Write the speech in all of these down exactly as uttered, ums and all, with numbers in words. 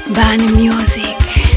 Bani Music.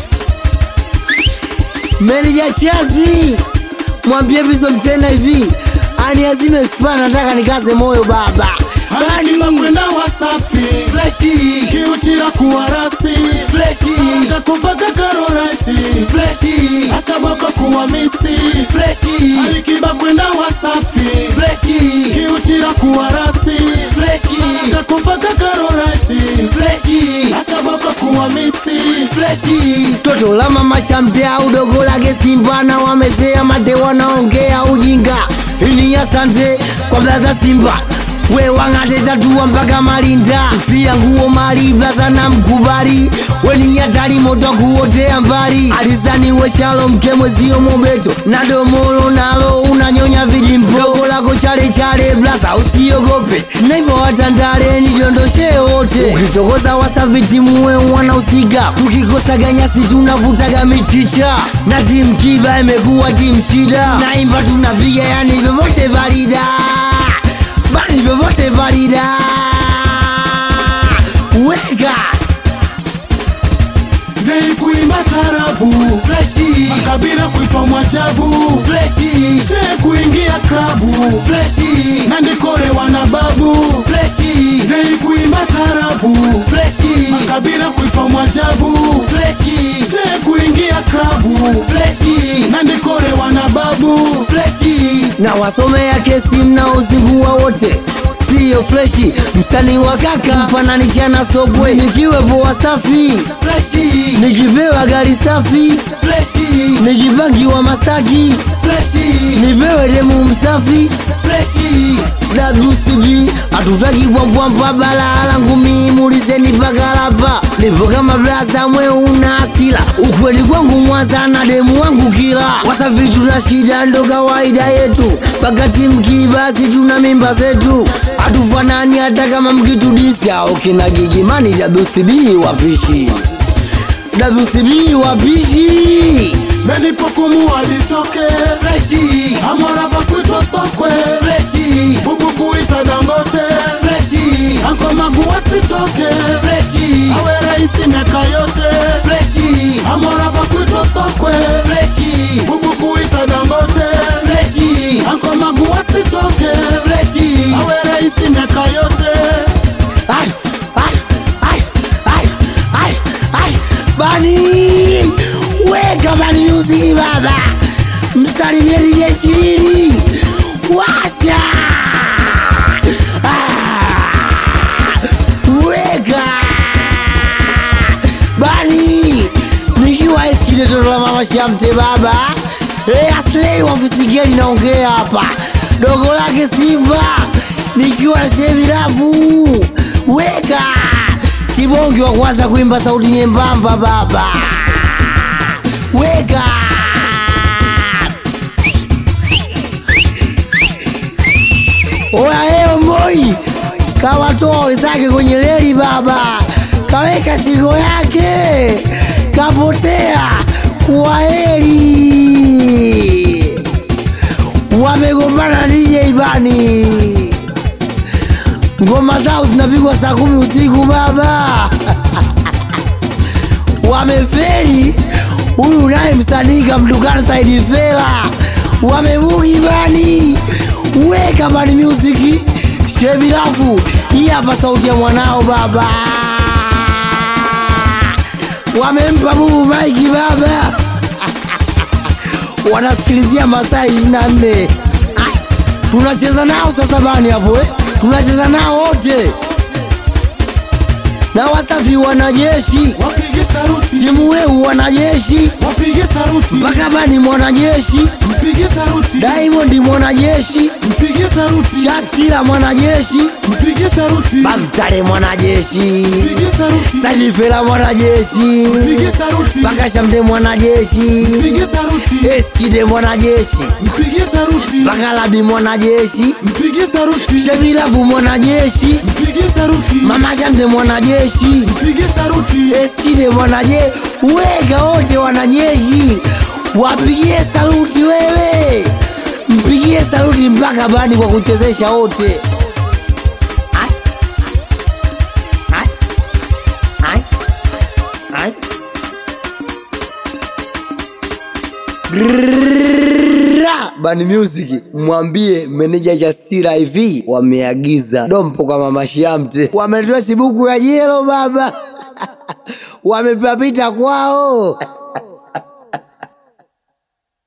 Meneja Chazi, mwambie bizo mtena hivi, ani azime spana nataka nikaze moyo baba. Bani kwenda Wasafi Fleshi, kiuchira kuwarasi Fleshi, kakupaka karorati Fleshi, asabako kuwa misi Fleshi, alikiba kwenda Wasafi Fleshi, kiuchira kuwarasi Fleshi, kakupaka karorati Fleshi, asabako kuwa misi Fleshi. Toto la mama shamtea udogo lake Simba na wamezea mate wanaongea ujinga. Ini asante kwa blaza Simba, we wangate tatua mpaka Malinda. Fia nguo mali blaza na mkubali, we ni hatari moto kuotea mbali. Alizani we Shalom kemwezio mobeto, na domolo nalo unanyonya vidimpo. Dogo lako chale chale blaza usiogope, na hivyo watandale nijondoshe wote. Ukitokoza Wasafi timu we wanausiga, ukikosa ganyasi tunavutaga michicha. Na timu kiba imekuwa timu shida, na imba tunapiga yani vyovyote valida, bali vyovyote valida. Weka Nei kuimba tarabu Fleshi, makabila kuitwa mwajabu Fleshi, she kuingia klabu Fleshi, na ndikore wanababu Fleshi, Nei kuimba tarabu Fleshi, makabila kuitwa mwajabu Fleshi, she kuingia klabu Fleshi, na ndikore wanababu Fleshi. Na wasomea kesi mnaozingua wote sio Fleshi, msanii wa kaka mfananisha na Sogwe. Nikiwepo Wasafi Fleshi, nikipewa gari safi Fleshi, nikipangiwa Masaki Fleshi, nipewe demu msafi Fleshi. W C B hatutaki bwambwamba bala langu mimi mulizeni pakalapa. Nipo kama blaza mwe una asila, ukweli kwangu Mwanza na demu wangu kila. Wasafi tuna shida ndo kawaida yetu, pakati mkibasi tuna mimba zetu. Hatufanani hata kama mkitudisha. Okina Gigimani W C B wapishi, W C B wapishi. Benipo kumu walitoke Fleshi, amora bakuitwa Sokwe Fleshi, bubu kuita Dangote Fleshi, anko magu wasitoke Fleshi, awe raisi miaka yote Fleshi, amora bakuitwa Sokwe Fleshi, bubu kuita Dangote Fleshi, anko magu wasitoke Fleshi. awe raisi miaka yote. Ay, ay, ay, ay, ay, ay. Bani, weka Bani Music baba, msalimie D J Chilili, washa. Ah, weka Bani, nikiwa iskide toto la mama Shamte baba. Eh, Aslay wa Visigeli naongea hapa, dogo lake Simba, nikiwa na Shebi Rafu. Weka kibongi wa kwanza kuimba sauti nyembamba baba. Weka oya heo Moi kawatoa wenzake kwenye reli baba, kaweka shingo yake kapotea. Kwaheri, wamegombana D J Bani, ngoma zao zinapigwa saa kumi usiku baba. Wameferi, huyu naye msanii kamtukana Saidi Fela. Wamebugi Bani. Weka Bani Music, Shebi Rafu, hii hapa sauti ya mwanao baba. Wamempa bubu maiki baba. Wanasikilizia masaa ishirini na nne. Tunacheza nao sasa Bani hapo eh? Tunacheza nao wote. Na Wasafi wanajeshi, Wapige saruti timu weu wanajeshi, wapige saruti mpaka Bani mwanajeshi, mpige saruti Diamond mwanajeshi, mpige saruti Shatila mwanajeshi, mpige saruti Bamtare mwanajeshi, mpige saruti Saidi Fela mwanajeshi, mpige saruti mpaka Shamte mwanajeshi, mpige saruti Eskide mwanajeshi, mpige saruti mpaka Labi mwanajeshi, mpige saruti Shebi Rafu mwanajeshi, mpige saruti Mama Shamte mwanajeshi, mpige saruti Eskide mwanajeshi. Weka wote wanajeshi, wapigie saluti wewe, mpigie saluti mpaka Bani kwa kuchezesha wote. Ay, ay, ay, ay. Ai. Bani Music, mwambie meneja Justira hivi wameagiza dompo kwa Mama Shamte. Wametoa sibuku ya jelo baba. Wamepapita kwao.